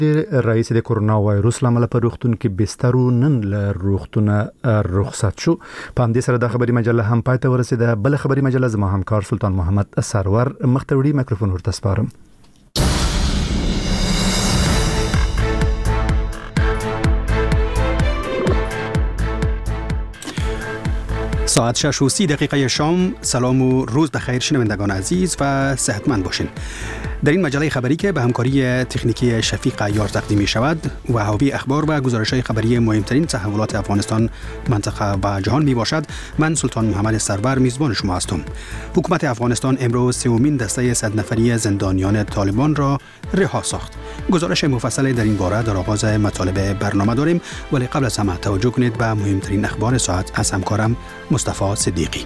رئیس د کرونا وایروس لامل په روغتون کې بستر نن له روغتونه رخصت شو. په همدې سره د خبري مجله هم پای ته ورسیده. بل خبري مجله زما همکار سلطان محمد سرور مختوری میکروفون ورته سپارم. ساعت 6:30 شام. سلام و روز بخیر شنوندگان عزیز و صحتمند باشین. در این مجله خبری که به همکاری تکنیکی شفیق عیار تقدیم می شود و حاوی اخبار و گزارش‌های خبری مهمترین تحولات افغانستان، منطقه و جهان می باشد، من سلطان محمد سرور میزبان شما هستم. حکومت افغانستان امروز سومین دسته 100 نفری زندانیان طالبان را رها ساخت. گزارش مفصل در این باره در آغاز مطالب برنامه داریم، ولی قبل از همه توجه کنید به مهمترین اخبار ساعت از همکارم مصطفی صدیقی.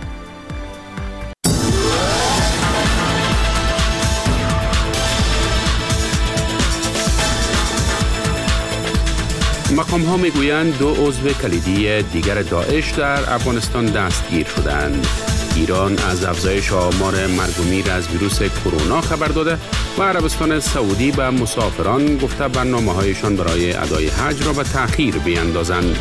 مقام‌ها میگویند 2 عضو کلیدی دیگر داعش در افغانستان دستگیر شدند. ایران از افزایش آمار مرگ و میر از ویروس کرونا خبر داده و عربستان سعودی به مسافران گفته برنامه‌هایشان برای ادای حج را به تأخیر بیاندازند.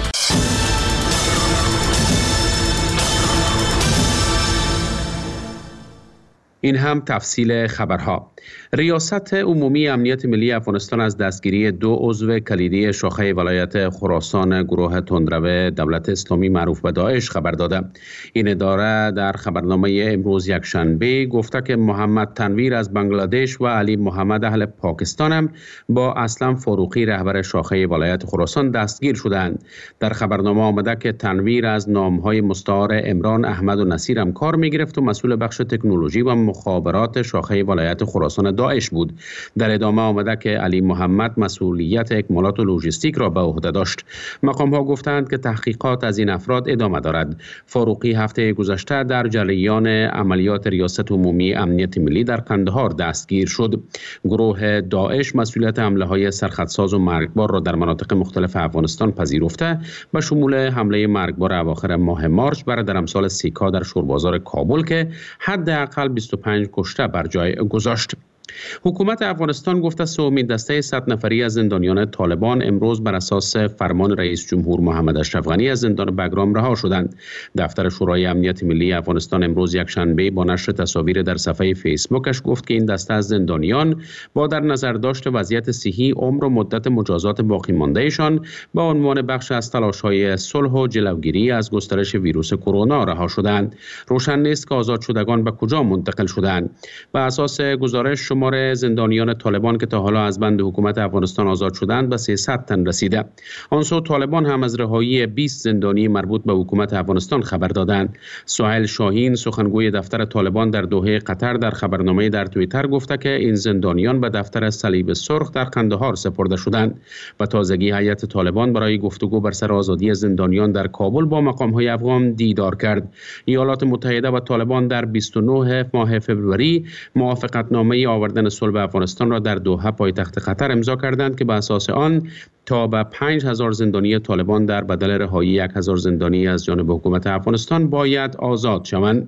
این هم تفصیل خبرها. ریاست عمومی امنیت ملی افغانستان از دستگیری 2 عضو کلیدی شاخه ولایت خراسان گروه تندرو دولت اسلامی معروف به داعش خبر داده. این اداره در خبرنامه امروز یکشنبه گفته که محمد تنویر از بنگلادش و علی محمد اهل پاکستان هم با اسلم فاروقی رهبر شاخه ولایت خراسان دستگیر شدند. در خبرنامه آمده که تنویر از نامهای مستعار عمران، احمد و نصیر هم کار می‌گرفت و مسئول بخش تکنولوژی و مخابرات شاخه ولایت خراسان داعش بود. در ادامه آمده که علی محمد مسئولیت اکمالات و لوجستیک را به عهده داشت. مقام ها گفتند که تحقیقات از این افراد ادامه دارد. فاروقی هفته گذشته در جریان عملیات ریاست عمومی امنیت ملی در قندهار دستگیر شد. گروه داعش مسئولیت حمله های سرخطساز و مرگبار را در مناطق مختلف افغانستان پذیرفته به شمول حمله مرگبار اواخر ماه مارچ بر درمسال سیکا در شوربازار کابل که حداقل 25 کشته بر جای گذاشت. حکومت افغانستان گفته سومین دسته 100 نفری از زندانیان طالبان امروز بر اساس فرمان رئیس جمهور محمد اشرف غنی از زندان بگرام رها شدند. دفتر شورای امنیت ملی افغانستان امروز یکشنبه با نشر تصاویر در صفحه فیسبوکش گفت که این دسته از زندانیان با در نظر داشت وضعیت صحی، عمر و مدت مجازات باقی ماندهشان به عنوان بخش از تلاش‌های صلح و جلوگیری از گسترش ویروس کرونا رها شدند. روشن نیست که آزاد شدگان به کجا منتقل شدند. بر اساس گزارش شمار زندانیان طالبان که تا حالا از بند حکومت افغانستان آزاد شدند به 300 تن رسیده. آنسو طالبان هم از رهایی 20 زندانی مربوط به حکومت افغانستان خبر دادند. سهیل شاهین سخنگوی دفتر طالبان در دوحه قطر در خبرنامه در توییتر گفته که این زندانیان به دفتر صلیب سرخ در قندهار سپرده شدند. و تازگی هیئت طالبان برای گفتگو بر سر آزادی زندانیان در کابل با مقام‌های افغان دیدار کرد. ایالات متحده و طالبان در 29 ماه فوریه موافقتنامه آوردن صلح افغانستان را در دوحه پایتخت قطر امضا کردند که به اساس آن تا به 5000 زندانی طالبان در بدل رهایی 1000 زندانی از جانب حکومت افغانستان باید آزاد شوند.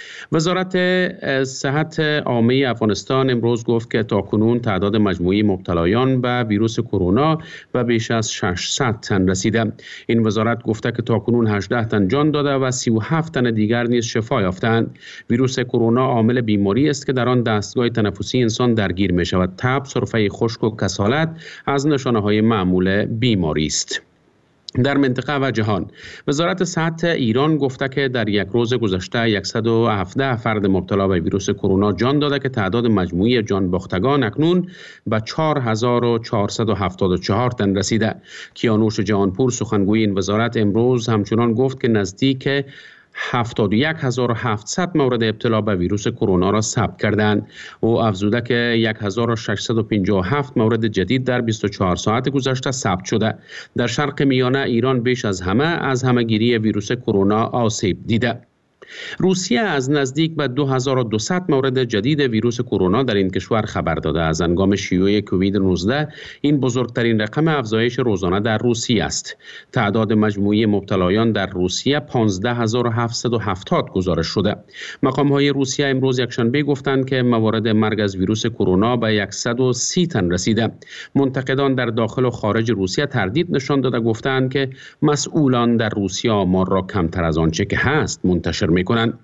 وزارت صحت عامه افغانستان امروز گفت که تاکنون تعداد مجموعی مبتلایان به ویروس کرونا به بیش از 600 تن رسیده. این وزارت گفته که تاکنون 18 تن جان داده و 37 تن دیگر نیز شفا یافتند. ویروس کرونا عامل بیماری است که در آن دستگاه تنفسی انسان درگیر می شود. تب، سرفه خشک و کسالت از نشانه‌های معمول بیماری است. در منطقه و جهان، وزارت صحت ایران گفته که در یک روز گذشته 117 فرد مبتلا به ویروس کرونا جان داده که تعداد مجموعی جان باختگان اکنون به 4474 تن رسیده. کیانوش جهانپور سخنگوی این وزارت امروز همچنان گفت که نزدیک 71700 مورد ابتلا به ویروس کرونا را ثبت کردند. او افزوده که 1657 مورد جدید در 24 ساعت گذشته ثبت شده. در شرق میانه ایران بیش از همه از همهگیری ویروس کرونا آسیب دیده. روسیه از نزدیک به 2200 مورد جدید ویروس کرونا در این کشور خبر داده. از هنگام شیوع کووید 19 این بزرگترین رقم افزایش روزانه در روسیه است. تعداد مجموعی مبتلایان در روسیه 15770 گزارش شده. مقام‌های روسیه امروز یکشنبه گفتند که موارد مرگ از ویروس کرونا به 130 تن رسیده. منتقدان در داخل و خارج روسیه تردید نشان داده گفتند که مسئولان در روسیه آمار را کمتر از آنچه که هست منتشر می‌کنند.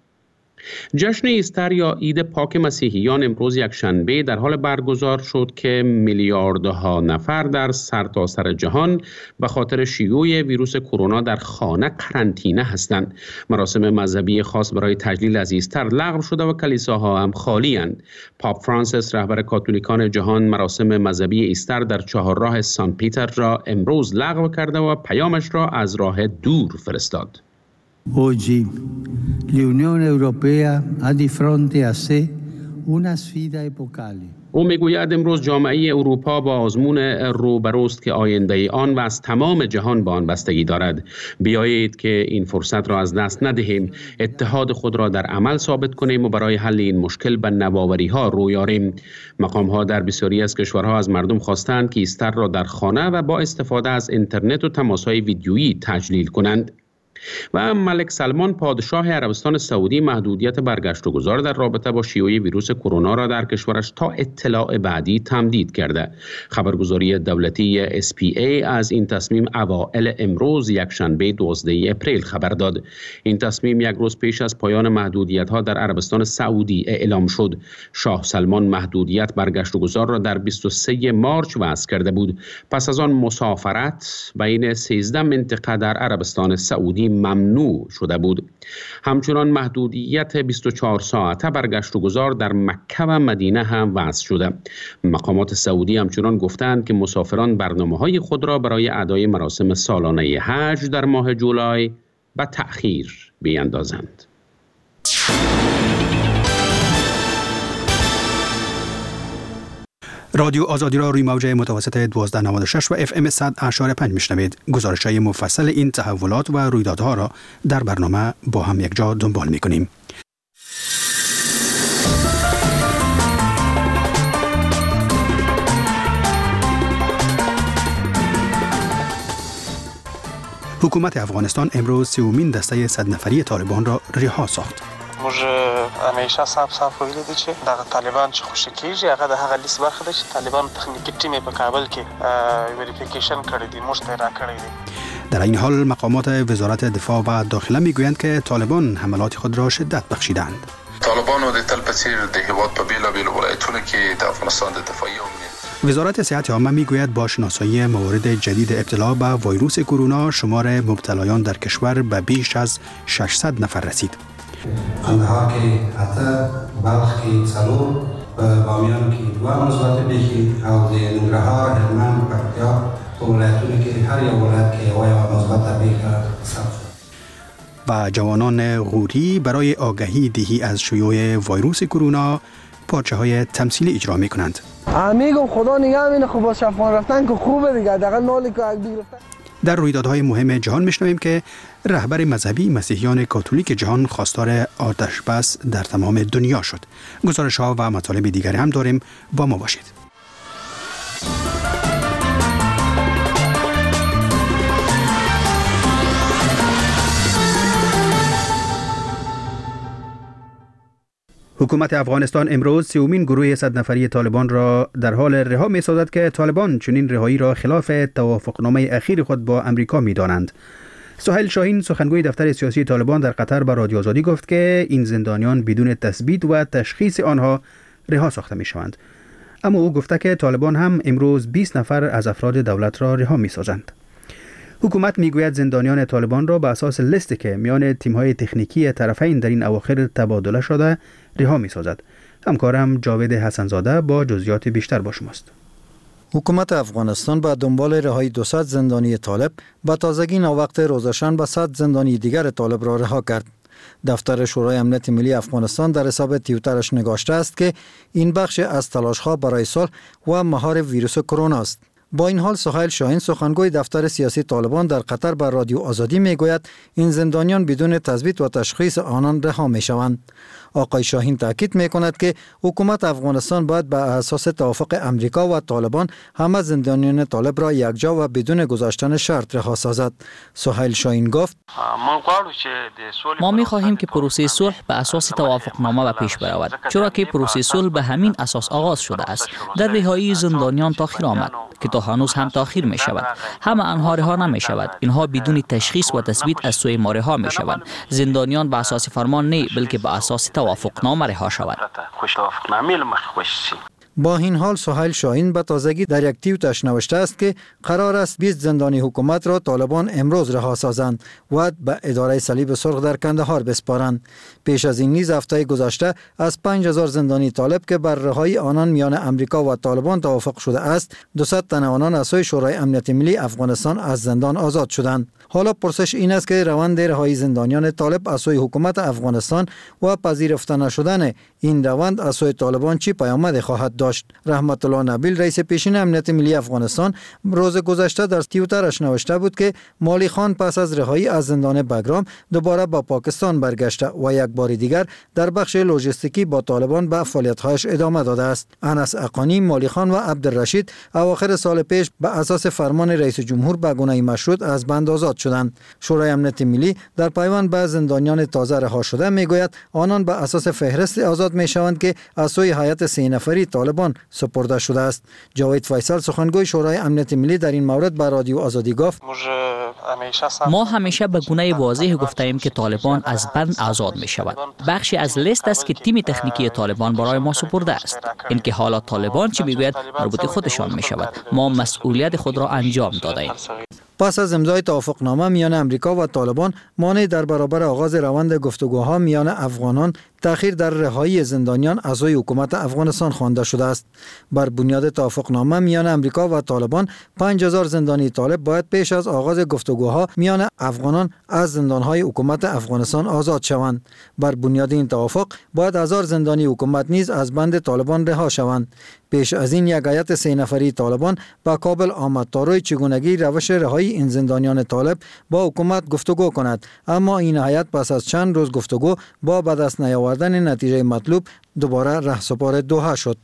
جشن ایستر یا عید پاک مسیحیان امروز یکشنبه در حال برگزار شد که میلیاردها نفر در سرتاسر جهان به خاطر شیوع ویروس کرونا در خانه قرنطینه هستند. مراسم مذهبی خاص برای تجلیل از ایستر لغو شده و کلیساها هم خالی اند. پاپ فرانسیس رهبر کاتولیکان جهان مراسم مذهبی ایستر در چهارراه سان پیتر را امروز لغو کرده و پیامش را از راه دور فرستاد. Oggi l'Unione Europea ha di fronte a sé una sfida epocale. او میگوید امروز جامعه اروپا با آزمون روبروست که آینده آن و از تمام جهان با آن بستگی دارد. بیایید که این فرصت را از دست ندهیم، اتحاد خود را در عمل ثابت کنیم و برای حل این مشکل به نوآوری ها روی آوریم. مقام ها در بسیاری از کشورها از مردم خواستند که ایستر را در خانه و با استفاده از اینترنت و تماس های ویدیویی تجلیل کنند. و ملک سلمان پادشاه عربستان سعودی محدودیت برگشت و گذار در رابطه با شیوع ویروس کرونا را در کشورش تا اطلاع بعدی تمدید کرده. خبرگزاری دولتی SPA از این تصمیم اوائل امروز یکشنبه 12 اپریل خبر داد. این تصمیم یک روز پیش از پایان محدودیت‌ها در عربستان سعودی اعلام شد. شاه سلمان محدودیت برگشت و گذار را در 23 مارچ وضع کرده بود. پس از آن مسافرت بین 13 منطقه در عربستان سعودی ممنوع شده بود. همچنان محدودیت 24 ساعته برگشت و گذار در مکه و مدینه هم وضع شده. مقامات سعودی همچنان گفتند که مسافران برنامه‌های خود را برای ادای مراسم سالانه حج در ماه جولای به تأخیر بیاندازند. رادیو آزادی را روی موج متوسط 1296 و FM 100.5 میشنوید. گزارش‌های مفصل این تحولات و رویدادها را در برنامه با هم یک جا دنبال می‌کنیم. حکومت افغانستان امروز سومین دسته 100 نفری طالبان را رها ساخت. موږ همیشه صاف ویلي دي چې دغه طالبان چې خوشی کیږي هغه د هغه لیست برخه ده چې طالبان تخنیکی ټیم په کابل کې وریفیکیشن کړی دي، موږ ته راکړی دي. در این حال مقامات وزارت دفاع و داخله میگویند که طالبان حملات خود را شدت بخشیدند. طالبان د تل پسیر د هیواد په بیلابیل ولایتونو کې د افغانستان د دفاعي وزارت صحت عامه میگوید با شناسایی موارد جدید ابتلا به ویروس کرونا شمار مبتلایان در کشور به بیش از 600 نفر رسید. قندهار کې اته، بلخ کې څلور، بامیان کې دوه مثبت پیښې او د ننګرهار، هلمند، پکتیا په ولایتونو کې هر یو ولایت کې یوه مثبت پیښه ثبت شد. و جوانان غوری برای آگهی دهی از شیوع ویروس کرونا پارچه های تمثیلی اجرا می کنند. میگم خدا نگه مینه، خب با شفان رفتن که خوبه دیگه، دقیقا نالی که گرفتن. در رویدادهای مهم جهان میشنویم که رهبر مذهبی مسیحیان کاتولیک جهان خواستار آتش بس در تمام دنیا شد. گزارش ها و مطالب دیگری هم داریم، با ما باشید. حکومت افغانستان امروز سومین گروه 100 نفری طالبان را در حال رها می سازد که طالبان چنین رهایی را خلاف توافقنامه اخیر خود با امریکا می دانند. سهیل شاهین سخنگوی دفتر سیاسی طالبان در قطر به رادیو آزادی گفت که این زندانیان بدون تثبیت و تشخیص آنها رها ساخته می شوند. اما او گفته که طالبان هم امروز 20 نفر از افراد دولت را رها می سازند. حکومت میگوید زندانیان طالبان را به اساس لیستی که میان تیم‌های تکنیکی طرفین در این اواخر تبادله شده رها می‌سازد. همکارم جاوید حسنزاده با جزئیات بیشتر با شماست. حکومت افغانستان با دنبال رهایی 200 زندانی طالب با تازگی ناوقت روزشنبه 100 زندانی دیگر طالب را رها کرد. دفتر شورای امنیت ملی افغانستان در حساب توییترش نگاشته است که این بخش از تلاش‌ها برای صلح و مهار ویروس کرونا است. با این حال سهیل شاهین سخنگوی دفتر سیاسی طالبان در قطر بر رادیو آزادی میگوید این زندانیان بدون تثبیت و تشخیص آنان رها میشوند. آقای شاهین تاکید میکند که حکومت افغانستان باید بر اساس توافق امریکا و طالبان همه زندانیان طالب را یکجا و بدون گذاشتن شرط رها سازد. سهیل شاهین گفت ما می‌خواهیم که پروسه صلح به اساس توافقنامه به پیش برود، چرا که پروسه صلح به همین اساس آغاز شده است. در رهایی زندانیان تاخیر آمد که تا هنوز هم تاخیر می شود. همه آنها رها نمی شود. اینها بدون تشخیص و تثبیت از سوی ما رها می شوند. زندانیان به اساس فرمان نه بلکه به اساس توافقنامه رها شوند. با این حال سهیل شاهین به تازگی در یک توییتش نوشته است که قرار است 20 زندانی حکومت را طالبان امروز رها سازند و به اداره صلیب سرخ در کندهار بسپارند. پیش از این نیز هفته گذشته از 5000 زندانی طالب که بر رهایی آنان میان امریکا و طالبان توافق شده است 200 تن آنان از سوی شورای امنیت ملی افغانستان از زندان آزاد شدند. حالا پرسش این است که روند رهایی زندانیان طالب از سوی حکومت افغانستان و پذیرفته نشدن این روند از سوی طالبان چی پیامد خواهد داشت؟ رحمت الله نبیل رئیس پیشین امنیت ملی افغانستان روز گذشته در توییترش نوشته بود که مالی خان پس از رهایی از زندان بگرام دوباره با پاکستان برگشته و یک بار دیگر در بخش لوجستیکی با طالبان به فعالیت‌هایش ادامه داده است. انس اقانی، مالی خان و عبدالرشید اواخر سال پیش به اساس فرمان رئیس جمهور به گونه مشروط از بند آزاد شدند. شورای امنیت ملی در پیوند به زندانیان تازه رها شده میگوید آنان به اساس فهرست آزاد میشوند که از سوی هیئت 3 نفری طالبان سپرده شده است. جاوید فیصل سخنگوی شورای امنیت ملی در این مورد به رادیو آزادی گفت ما همیشه به گونه واضح گفتیم که طالبان از بند آزاد می شود. بخشی از لیست است که تیم تکنیکی طالبان برای ما سپرده است. اینکه حالا طالبان چی میگوید مربوط خودشان می شود. ما مسئولیت خود را انجام دادیم. پس از امضای توافقنامه میان امریکا و طالبان مانع در برابر آغاز روند گفتگوها میان افغانان تأخیر در رهایی زندانیان از سوی حکومت افغانستان خوانده شده است. بر بنیاد توافقنامه میان امریکا و طالبان 5000 زندانی طالب باید پیش از آغاز گفتگوها میان افغانان از زندانهای حکومت افغانستان آزاد شوند. بر بنیاد این توافق باید 1000 زندانی حکومت نیز از بند طالبان رها شوند. پیش از این یک هیئت 3 نفری طالبان به کابل آمد تا روی چگونگی روش رهایی این زندانیان طالب با حکومت گفتگو کند، اما این هیئت پس از چند روز گفتگو با به دست نیاوردن نتیجه مطلوب دوباره رهسپار دوحه شد.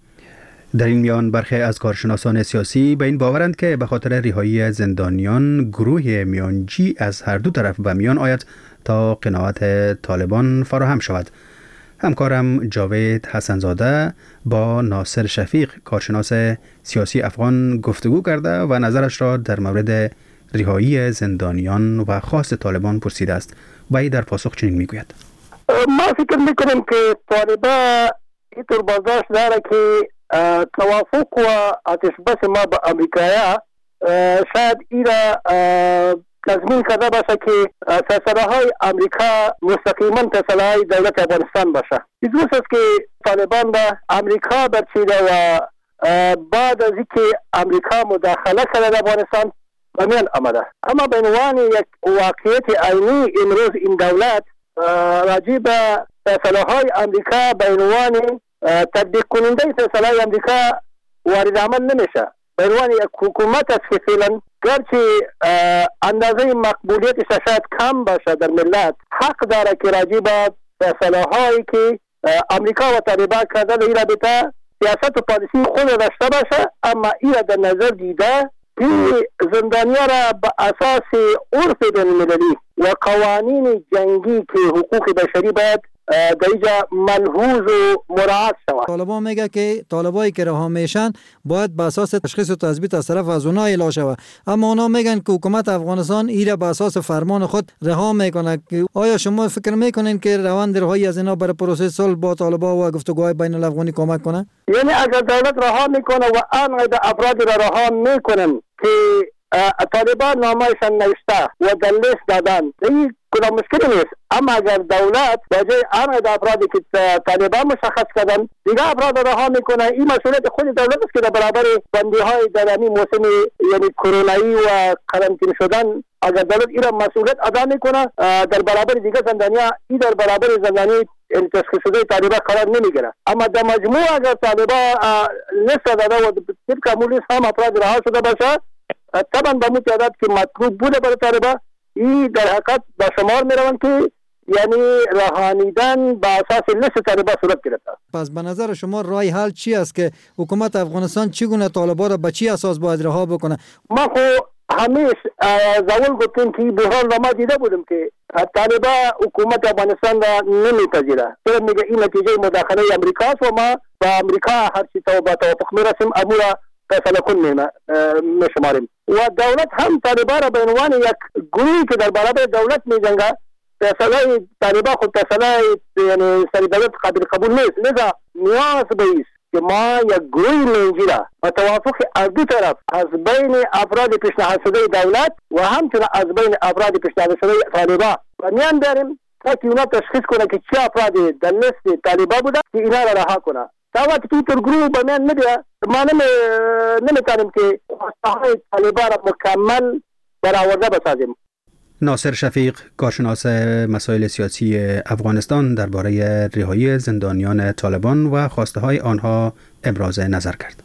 در این میان برخی از کارشناسان سیاسی به این باورند که به خاطر رهایی زندانیان گروه میانجی از هر دو طرف به میان آید تا قناعت طالبان فراهم شود. همکارم جاوید حسنزاده با ناصر شفیق کارشناس سیاسی افغان گفتگو کرده و نظرش را در مورد رهایی زندانیان و خواست طالبان پرسیده است. وی در پاسخ چنین میگوید: ما فکر میکنیم که طالبان اینطور برداشت داره که توافق و آتشبس ما با امریکایا شاید ایرا تضمین کرده باشه که فیصله های امریکا مستقیما فیصله های دولت افغانستان باشه. این است که طالبان به امریکا برچیده و بعد از اینکه امریکا مداخله کرده در افغانستان به میان آمده. اما به عنوان یک واقعیت عینی امروز این دولت راجع به فیصله های امریکا به عنوان تطبیق کننده فیصله های امریکا وارد عمل نمیشه. به عنوان یک حکومت است که فعلا گرچه اندازه مقبولیتش شاید کم باشه در ملت، حق داره که راجع به فیصله هایی که امریکا و طالبان کرده این رابطه سیاست و پالیسی خود داشته باشه، اما این در نظر دیده که زندانیان را به اساس عرف بین‌المللی و قوانین جنگی که حقوق بشری باید در اینجا ملحوظ و مراعات شود. طالبان میگه که طالبایی که رها میشن باید به اساس تشخیص و تثبیت از طرف از اونها اعلام شود، اما اونا میگن که حکومت افغانستان ایره به اساس فرمان خود رها میکنه. آیا شما فکر میکنین که روند رهایی از اینا برای پروسه صلح با طالبان و گفتگوهای بین الافغانی کمک کنه؟ یعنی اگر دولت رها میکنه و آنقدر افراد را رها میکنن که طالبان نامایشان نوشته و در لیست دادن، این کدام مشکلی نیست. اما اگر دولت بجای آنقدر افرادی که طالبان مشخص کردن دیگه افراد رها میکنه، این مسئولیت خود دولت است که در برابر بندی‌های در این موسم یعنی کرونایی و قرنطینه شدن اگر دولت این مسئولیت ادا میکنه در برابر دیگه زندانیا، این در برابر زندانی این تشخیص شده طالبان قرار نمیگیره. اما در مجموع اگر طالبان لیست داده و طبق امور لیست هم افراد رها شده باشه، طبعا با اون تعداد که مطلوب بوده برای طالبان، این در حقیقت به شمار میروند که یعنی رهانیدن با اساس لیست طالبان صورت گرفته. پس به نظر شما رای حل چی است که حکومت افغانستان چگونه طالبان را به چی اساس باید رها بکنه؟ ما خو همیشه زول گفتیم که بحران را ما دیده بودیم که طالبان حکومت افغانستان را نمیپذیره. چرا میگه این نتیجه مداخله امریکا است و ما با امریکا هر چی توافق میرسیم امورا فیصله کن میشماریم. و دولت هم طالبان را به عنوان یک گروهی که در برابر دولت میجنگه، فیصله طالبان خود فیصله یعنی سری دولت قابل قبول نیست. لذا نیاز به است که ما یک گروهی منجیره و توافق از دو طرف از بین افراد پیشنهاد شده دولت و همچنین از بین افراد پیشنهاد شده طالبان و میان داریم تا که اونا تشخیص کنه که چه افرادی در لیست طالبان بوده که اینا را رها کنه. تا وقتی که این گروه به میان نمیده ما نمیتونیم که خواستهای طالبان را مکمل برآورده بسازیم. ناصر شفیق، کارشناس مسائل سیاسی افغانستان، درباره رهایی زندانیان طالبان و خواسته های آنها ابراز نظر کرد.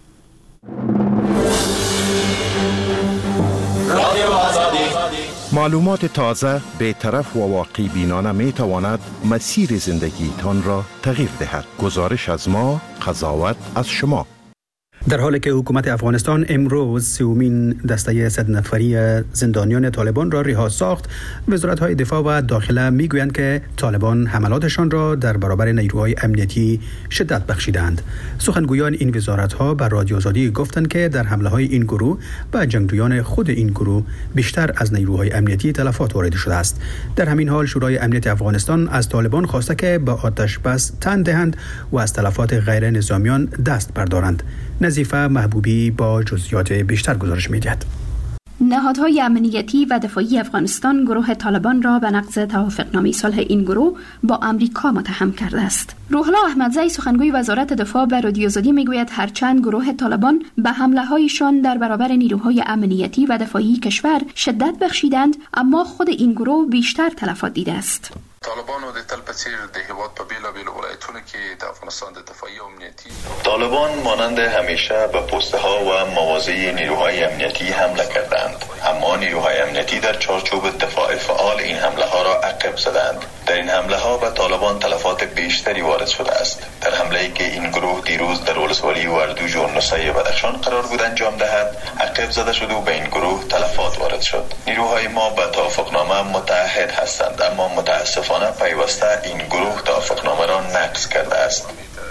معلومات تازه، بی‌طرف و واقع بینانه می تواند مسیر زندگی تان را تغییر دهد. گزارش از ما، قضاوت از شما. در حالی که حکومت افغانستان امروز سومین دسته 100 نفری زندانیان طالبان را رها ساخت، وزارت‌های دفاع و داخله میگویند که طالبان حملاتشان را در برابر نیروهای امنیتی شدت بخشیدند. سخنگویان این وزارت‌ها بر رادیو آزادی گفتند که در حمله‌های این گروه و جنگجویان خود این گروه بیشتر از نیروهای امنیتی تلفات وارد شده است. در همین حال شورای امنیت افغانستان از طالبان خواسته که به آتش بس تن دهند و از تلفات غیر نظامیان دست بردارند. نظیفه محبوبی با جزئیات بیشتر گزارش می‌دهد. نهادهای امنیتی و دفاعی افغانستان گروه طالبان را به نقض توافقنامه صلح این گروه با امریکا متهم کرده است. روح الله احمدزی سخنگوی وزارت دفاع به رادیو آزادی میگوید هرچند گروه طالبان به حمله‌هایشان در برابر نیروهای امنیتی و دفاعی کشور شدت بخشیدند، اما خود این گروه بیشتر تلفات دیده است. طالبانو د تل پسیر د هیواد په بیلابیل ولایتونو کې د افغانستان د دفاعي امنیتی طالبان مانند همیشه به پست‌ها و مواضع نیروهای امنیتی حمله کردند، اما نیروهای امنیتی در چارچوب دفاع فعال این حمله ها را عقب زدند. در این حمله ها به طالبان تلفات بیشتری وارد شده است. در حمله‌ای که این گروه دیروز در ولسوالی وردوج و نوسه بدخشان قرار بود انجام دهد، عقب زده شد و به این گروه تلفات وارد شد. نیروهای ما به توافقنامه متعهد هستند، اما متاسفانه پیوسته این گروه توافقنامه را نقض کرده است.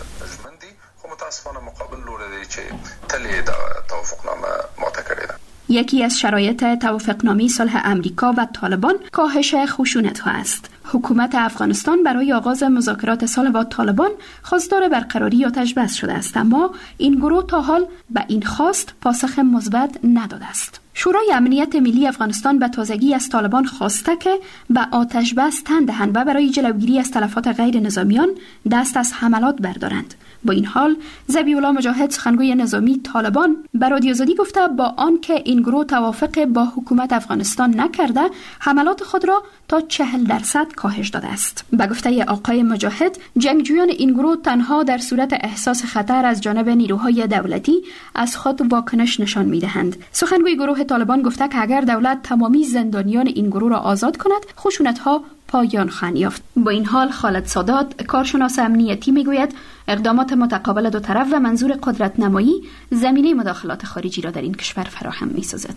متاسفانه مقابل لوری چې تلی د توافقنامه ماته کړی ده. یکی از شرایط توافقنامه صلح امریکا و طالبان کاهش خشونت‌ها است. حکومت افغانستان برای آغاز مذاکرات صلح با طالبان خواستار برقراری آتش بس شده است، اما این گروه تا حال به این خواست پاسخ مثبت نداده است. شورای امنیت ملی افغانستان به تازگی از طالبان خواسته که به آتش بس تن دهند و برای جلوگیری از تلفات غیر نظامیان دست از حملات بردارند. با این حال ذبیح الله مجاهد سخنگوی نظامی طالبان به رادیو آزادی گفته با آنکه این گروه توافق با حکومت افغانستان نکرده، حملات خود را تا 40% کاهش داده است. به گفته آقای مجاهد، جنگجویان این گروه تنها در صورت احساس خطر از جانب نیروهای دولتی از خود واکنش نشان می‌دهند. سخنگوی گروه طالبان گفته که اگر دولت تمامی زندانیان این گروه را آزاد کند، خشونت‌ها پایان خواهد یافت. با این حال خالد سادات، کارشناس امنیتی، میگوید اقدامات متقابل دو طرف و منظور قدرت نمایی زمینه مداخلات خارجی را در این کشور فراهم می‌سازد.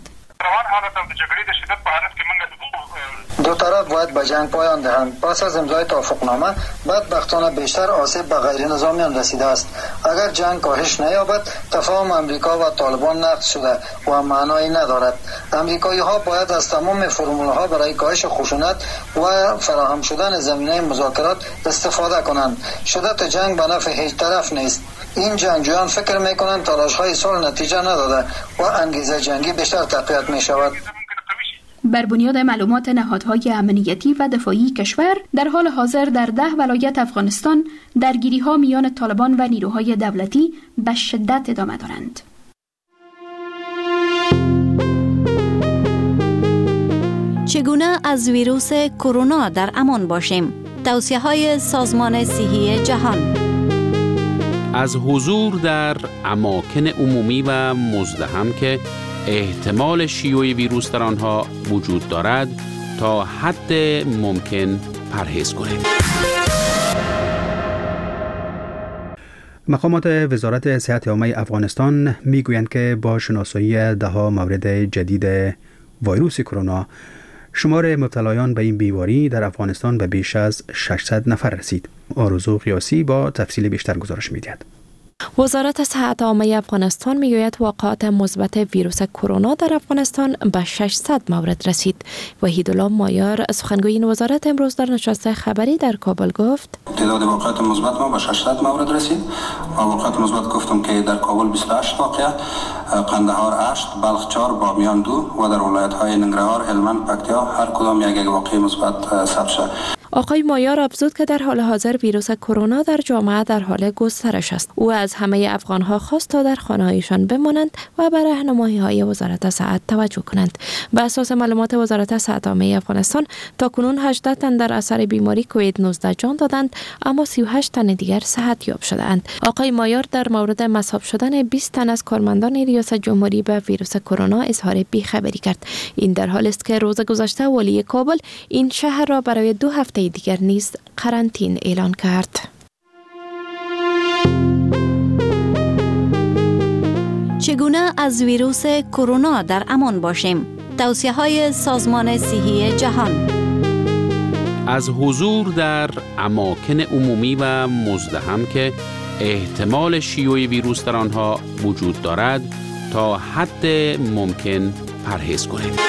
دو طرف باید به جنگ پایان دهند. پس از امضای توافقنامه بدبختانه بیشتر آسیب به غیر نظامیان رسیده است. اگر جنگ کاهش نیابد، تفاهم امریکا و طالبان نقض شده و معنایی ندارد. امریکایی ها باید از تمام فرمول ها برای کاهش خشونت و فراهم شدن زمینه مذاکرات استفاده کنند. شدت جنگ به نفع هیچ طرف نیست. این جنگجویان فکر میکنند تلاش های صلح نتیجه نداده و انگیزه جنگی بیشتر تقویت می شود. بر بنیاد معلومات نهادهای امنیتی و دفاعی کشور، در حال حاضر در 10 ولایت افغانستان درگیری‌ها میان طالبان و نیروهای دولتی به شدت ادامه دارند. چگونه از ویروس کرونا در امان باشیم؟ توصیه‌های سازمان صحی جهان. از حضور در اماکن عمومی و مزدحم که احتمال شیوع ویروس در آنها وجود دارد تا حد ممکن پرهیز کنید. مقامات وزارت صحت عامه افغانستان میگویند که با شناسایی 10 مورد جدید ویروس کرونا، شمار مبتلایان به این بیماری در افغانستان به بیش از 600 نفر رسید. آرزو قیاسی با تفصیل بیشتر گزارش می‌دهد. وزارت صحت عامه افغانستان میگوید واقعات مثبت ویروس کرونا در افغانستان به 600 مورد رسید. وحیدالله مایار سخنگوی این وزارت امروز در نشست خبری در کابل گفت تعداد واقعات مثبت ما به 600 مورد رسید و واقعات مثبت گفتم که در کابل 28 واقعه، قندهار 8، بلخ 4، بامیان 2 و در ولایت‌های ننگرهار، هلمند، پکتیا هر کدام یک واقعه مثبت ثبت شد. آقای مایار افزود که در حال حاضر ویروس کرونا در جامعه در حال گسترش است. او از همه افغان‌ها خواست تا در خانه‌هایشان بمانند و به راهنمایی‌های وزارت صحت توجه کنند. به اساس معلومات وزارت صحت عامه افغانستان تاکنون 18 تن در اثر بیماری کووید 19 جان دادند، اما 38 تن دیگر صحت یاب شدند. آقای مایار در مورد مصاب شدن 20 تن از کارمندان ریاست جمهوری به ویروس کرونا اظهار بی‌خبری کرد. این در حالی است که روز گذشته والی کابل این شهر را برای 2 هفته دیگر نیز قرنطینه اعلان کرد. چگونه از ویروس کرونا در امان باشیم؟ توصیه‌های سازمان صحی جهان. از حضور در اماکن عمومی و مزدحم که احتمال شیوع ویروس در آنها وجود دارد تا حد ممکن پرهیز کنید.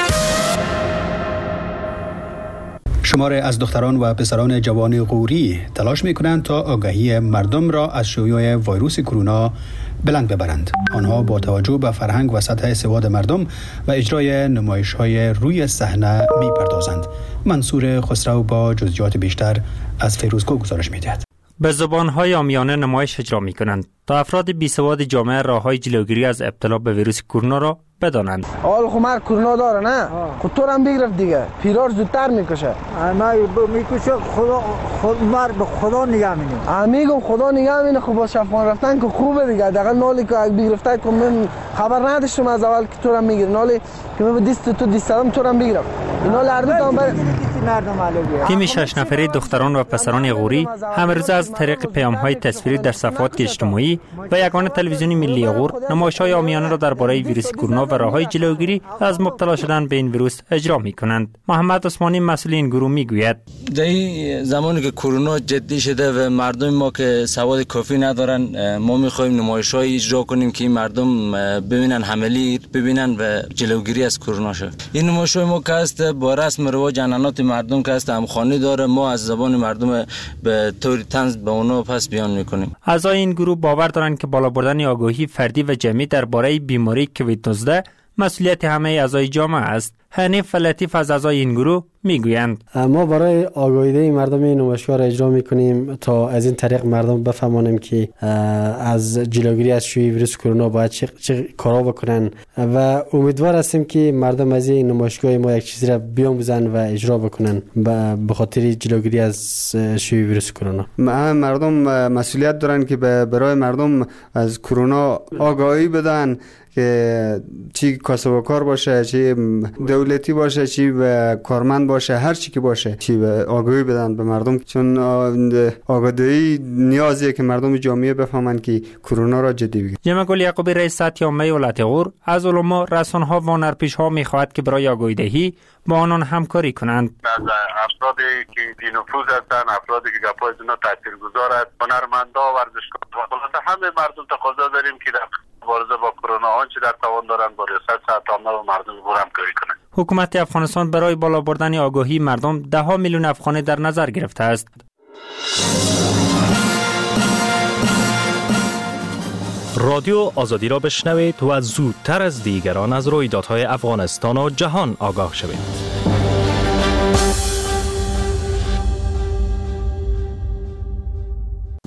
شمار از دختران و پسران جوان غوری تلاش می‌کنند تا آگاهی مردم را از شیوع ویروس کرونا بلند ببرند. آنها با توجه به فرهنگ و سطح سواد مردم و اجرای نمایش‌های روی صحنه می‌پردازند. منصور خسرو با جزئیات بیشتر از فیروزکو گزارش می‌دهد. به زبان‌های عامیانه نمایش اجرا می‌کنند تا افراد بی‌سواد جامعه راه‌های جلوگیری از ابتلا به ویروس کرونا را بدانند. حال خمر کرونا داره نه؟ خود تو هم بگرفت دیگه. پیرار زودتر میکشه. ما میکشه خود مر به خدا نگاه می‌کنه. میگم خدا نگاه می‌کنه. خب با شفان رفتن که خوبه دیگه. دقیقاً نالی که بگرفته که من خبر نداشتم از اول که تو هم میگیری. نالی که من دیست تو دیستم تو هم بگیرم. اینا لردو بر تیم 6 نفره دختران و پسران غوری هم روز از طریق پیام‌های تصویری در صفحات اجتماعی و یگان تلویزیونی ملی غور نمایش‌های عامیانه را درباره ویروس کرونا و راه‌های جلوگیری از مبتلا شدن به این ویروس اجرا می‌کنند. محمد عثمانی مسئول این گروه میگوید در این زمانی که کرونا جدی شده و مردم ما که سواد کافی ندارن، ما می‌خوایم نمایش‌های اجرا کنیم که مردم ببینن عملی، ببینن و جلوگیری از کرونا شه. این نمایش‌های ما که است با رسم رواج عنعنات مردم که است همخوانی داره، ما از زبان مردم به طور طنز به اونا پس بیان می‌کنیم. اعضای این گروه باور دارند که بالا بردن آگاهی فردی و جمعی درباره بیماری کووید 19 مسئولیت همه اعضای جامعه است. حنیف لطیف از اعضای این گروه میگویند ما برای آگاهی مردم این نمایشگاه را اجرا میکنیم تا از این طریق مردم بفهمانیم که از جلوگیری از شیوع ویروس کرونا باید چه کارا بکنن و امیدوار هستیم که مردم از این نمایشگاه ما یک چیزی را بیاموزن و اجرا بکنن به خاطر جلوگیری از شیوع ویروس کرونا. مردم مسئولیت دارن که برای مردم از کرونا آگاهی بدن که چی کسب و کار باشه، چی دولتی باشه، چی کارمند باشه، هر چی که باشه، چی آگاهی بدن به مردم، چون آگاهی نیازیه که مردم جامعه بفهمن که کرونا را جدی بگیرن. جمع گل یعقوبی رئیس صحت عامه ولایت غور از علما، رسانه‌ها و هنرپیشه‌ها می‌خواهد که برای آگاهی دهی با آنان همکاری کنند. از افرادی که بی‌نفوذ هستند، افرادی که گپای اینا تاثیرگذار است، هنرمندا، ورزشکاران، همه مردم تقاضا داریم که در مبارزه با کرونا آنچه در توان دارند با ریاست صحت عامه و مردم غور همکاری کنند. حکومت افغانستان برای بالا بردن آگاهی مردم 10 میلیون افغانی در نظر گرفته است. رادیو آزادی را بشنوید و زودتر از دیگران از رویدادهای افغانستان و جهان آگاه شوید.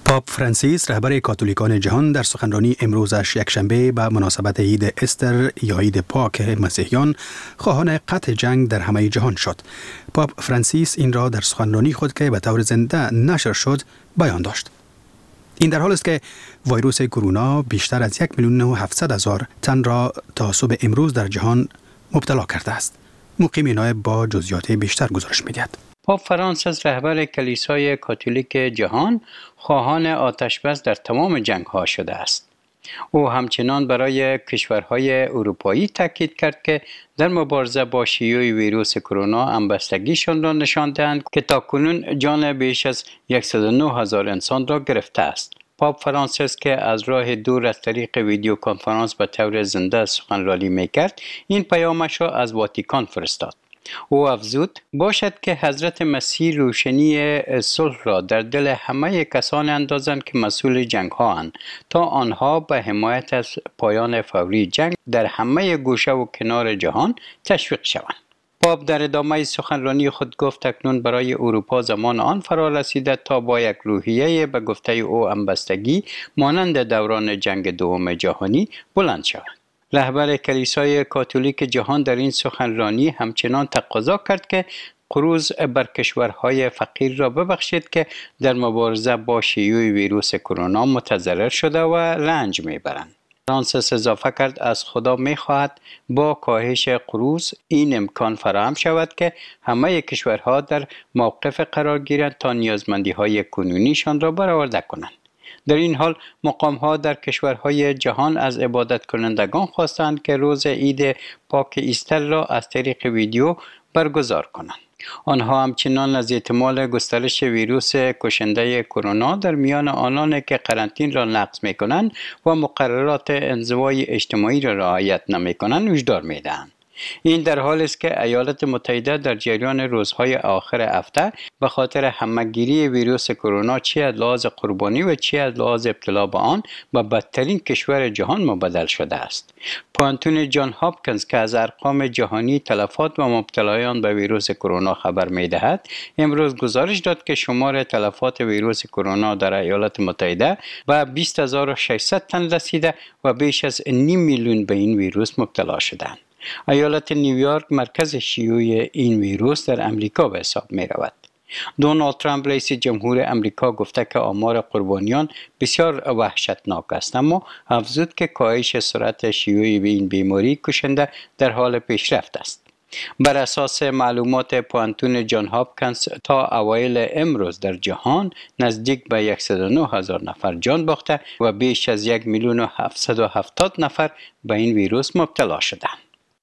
پاپ فرانسیس رهبر کاتولیکان جهان در سخنرانی امروزش یکشنبه به مناسبت عید استر یا عید پاک مسیحیان خواهان قطع جنگ در همه جهان شد. پاپ فرانسیس این را در سخنرانی خود که به طور زنده نشر شد بیان داشت. این در حال است که ویروس کرونا بیشتر از 1,700,000 تن را تا صبح امروز در جهان مبتلا کرده است. مقیم نایب با جزئیات بیشتر گزارش می‌دهد. پاپ فرانسیس رهبر کلیسای کاتولیک جهان خواهان آتشبس در تمام جنگ‌ها شده است. او همچنان برای کشورهای اروپایی تاکید کرد که در مبارزه با شیوع ویروس کرونا همبستگیشان را نشان دهند که تاکنون جان بیش از 109,000 انسان را گرفته است. پاپ فرانسیس که از راه دور از طریق ویدیو کنفرانس به طور زنده سخنرانی می‌کرد، این پیامش را از واتیکان فرستاد. او افزود باشد که حضرت مسیح روشنی صلح را در دل همه کسان اندازند که مسئول جنگ ها اند تا آنها به حمایت از پایان فوری جنگ در همه گوشه و کنار جهان تشویق شوند. پاپ در ادامه سخنرانی خود گفت اکنون برای اروپا زمان آن فرا رسیده تا با یک روحیه به گفته او همبستگی مانند دوران جنگ دوم جهانی بلند شود. رهبر کلیسای کاتولیک جهان در این سخنرانی همچنان تقاضا کرد که قروض بر کشورهای فقیر را ببخشید که در مبارزه با شیوع ویروس کرونا متضرر شده و رنج میبرند. فرانسیس اضافه کرد از خدا میخواهد با کاهش قروض این امکان فراهم شود که همه کشورها در موقف قرار گیرند تا نیازمندی‌های کنونیشان را برآورده کنند. در این حال مقام‌ها در کشورهای جهان از عبادت کنندگان خواستند که روز عید پاک ایستر را از طریق ویدیو برگزار کنند. آنها همچنان از احتمال گسترش ویروس کشنده کرونا در میان آنان که قرنطین را نقض می‌کنند و مقررات انزوای اجتماعی را رعایت نمی‌کنند هشدار می‌دهند. این در حالی است که ایالات متحده در جریان روزهای آخر هفته به خاطر همه‌گیری ویروس کرونا چه از لحاظ قربانی و چه از لحاظ ابتلا به آن به بدترین کشور جهان مبدل شده است. پانتون جان هاپکینز که از ارقام جهانی تلفات و مبتلایان به ویروس کرونا خبر می‌دهد، امروز گزارش داد که شمار تلفات ویروس کرونا در ایالات متحده به 20,600 تن رسیده و بیش از 500,000 به این ویروس مبتلا شدند. ایالت نیویورک مرکز شیوع این ویروس در امریکا به حساب می رود. دونالد ترامپ رئیس جمهور امریکا گفته که آمار قربانیان بسیار وحشتناک است، اما افزود که کاهش سرعت شیوع این بیماری کشنده در حال پیشرفت است. بر اساس معلومات پانتون جان هاپکینز تا اوایل امروز در جهان نزدیک به 109,000 نفر جان باخته و بیش از 1,770,000 نفر به این ویروس مبتلا شدند.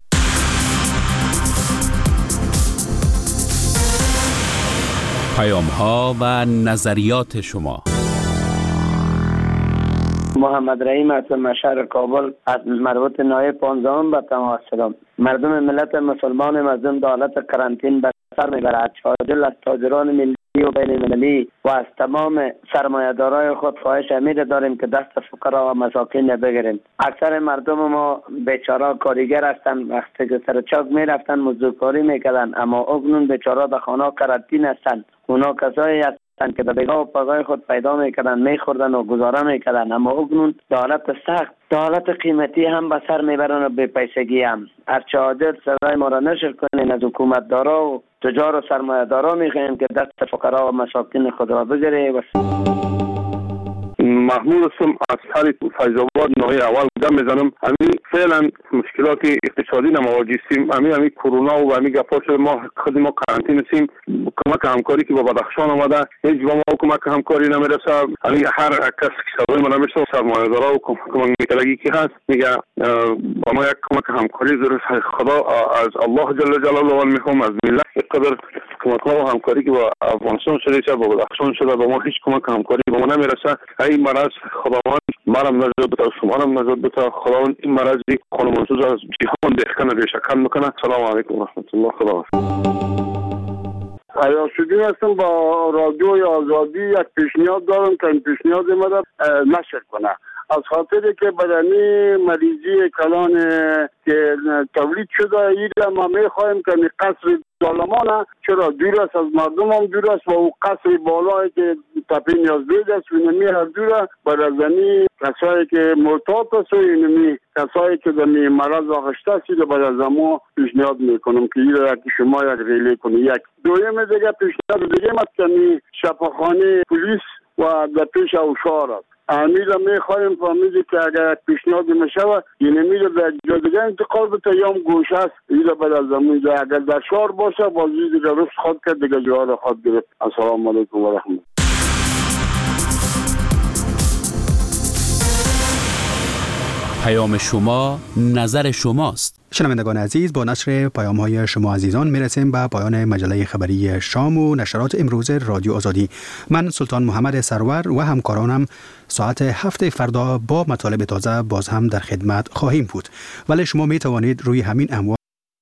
پیام‌ها و نظریات شما. محمد رحیم هستم، شهر کابل، از مربوط نایب 15 به تمام هستم. مردم ملت مسلمان مظلوم در حالت قرنطین به سر میبرد. چادل از تاجران ملی و بین المللی و از تمام سرمایه‌دارای خود خواهش امید داریم که دست فقرا و مساکین بگیریم. اکثر مردم ما بیچاره کارگر هستند، وقتی که سر چاک میرفتن مزدورکاری میکردن، اما اکنون بیچاره در خانه قرنطین هستند. اونا کسایی هستند که در بیگاه و پاگاه خود پیدا میکردن، میخوردن و گزاره میکردن، اما اکنون در حالت سخت، در حالت قیمتی هم به سر میبرن و به پیسگی هم. هرچه عادل صدای ما را نشر کنین، از حکومت دارا و تجار و سرمایه دارا میخواهیم که دست فقرا و مساکین خود را بگیره. محمود هستم از شهر فیض‌آباد ناحیه اول گام میزنم. همین فعلا مشکلات اقتصادی نمواجهیم. همین کرونا و همین گپا شده ما خود ما قرنطینه هستیم. کمک همکاری که با بدخشان آمده هیچ با ما کمک همکاری نمیرسه. همین هر کس که صدای ما نمیشه سرمایه‌دارا و کمک میکنگی که هست میگه با ما یک کمک همکاری ضرورت. خدا از الله جل جلاله میخوام از ملت قدر کمک و همکاری که با افغانستان شده با بدخشان شده با ما هیچ کمک همکاری با ما نمیرسه. این مرض خداوند مرم نجات بده، شمارم نجات بده. خداوند این مرض خانمانسوز از جهان دهکنه بیشکن میکنه. سلام علیکم و رحمت الله. خدا عیاش‌الدین هستم، با رادیوی آزادی یک پیشنهاد دارم که این پیشنهاد ما را نشر کنه. از خاطر که بدنی مریضی کلان که تولید شده ایره ما میخواهیم که قصر ظالمانه چرا دور است از مردم هم دور است و او قصر بالایی که تپه نیازبید است و اینمی هر دوره برازنی کسایی که معتاد است و اینمی کسایی که دمی مرض آغشته است رو برازمو پیشنهاد میکنم که ایره که شما یک ریلی کنی. یک دویم دیگه پیشنهاد دیگه مثل شفاخانه پلیس و در پیش اوشار است. امیل میخوایم فهمیدی که اگر پیشنهاد میشود این امیل به جای دیگه انتقال بده یا هم گوشه است ایده بعد از زمین اگر در شهر باشه بازی دیگه رفت خود کرد دیگه جوها را خود گرفت. السلام علیکم و رحمت. پیام شما نظر شماست. شنوندگان عزیز، با نشر پیام‌های شما عزیزان میرسیم به پایان مجله خبری شام و نشرات امروز رادیو آزادی. من سلطان محمد سرور و همکارانم ساعت 7 فردا با مطالب تازه باز هم در خدمت خواهیم بود. ولی شما می توانید روی همین امواج